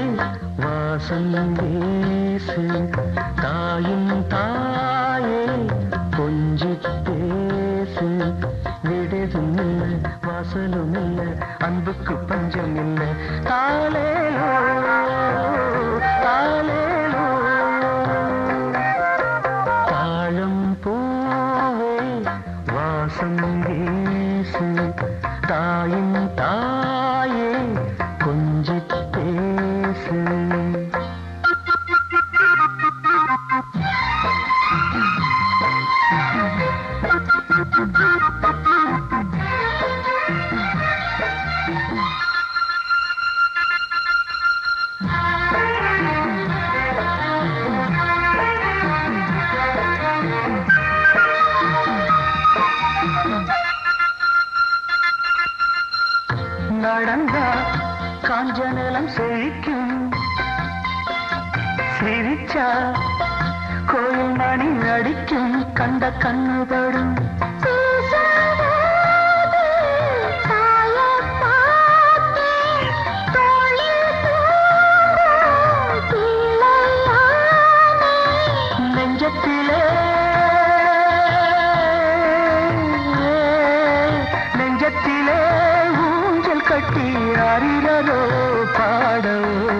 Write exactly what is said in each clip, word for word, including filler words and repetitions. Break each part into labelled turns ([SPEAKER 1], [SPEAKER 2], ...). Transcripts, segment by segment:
[SPEAKER 1] வாசம் வீசு தாயும் தாயே கொஞ்சி பேசு விடுதும் இல்லை வாசலும் இல்லை அன்புக்கு பஞ்சம் இல்லை தாலேலோ தாலேலோ தாழம் பூவே வாசம் வீசு தாயின் தாயே கொஞ்சி பேசு நடந்தா காஞ்ச நிலம் செழிக்கும் சிரிச்சா கோயில் மணி அடிக்கும் கண்ட கண்ணுபடும் நெஞ்சத்திலே நெஞ்சத்திலே ஊஞ்சல் கட்டி அறிரோ பாடோ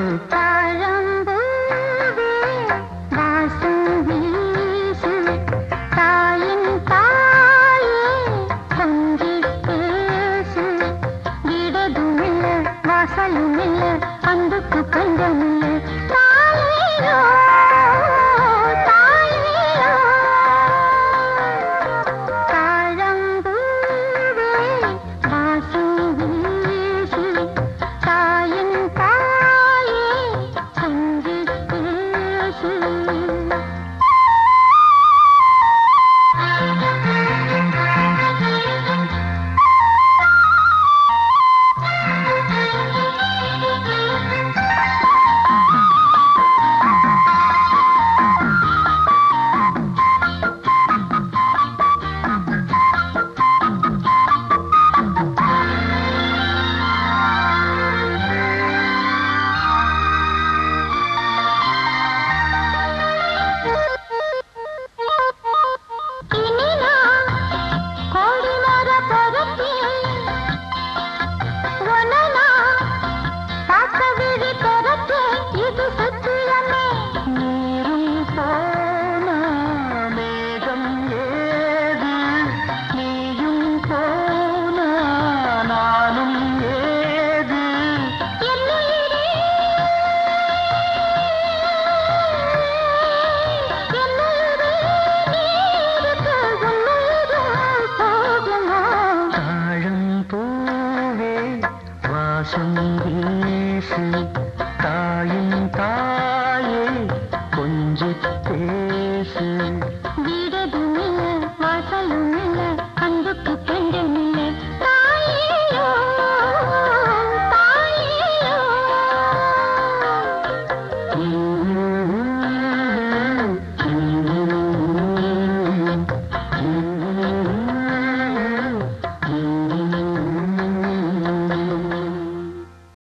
[SPEAKER 1] அன்புக்கு பஞ்சமில்லை தாலேலோ தாலேலோ தாழம்பூவே வாசம் வீசு தாயின் தாயே கொஞ்சி பேசு வாசம் வீசு தாயின் தா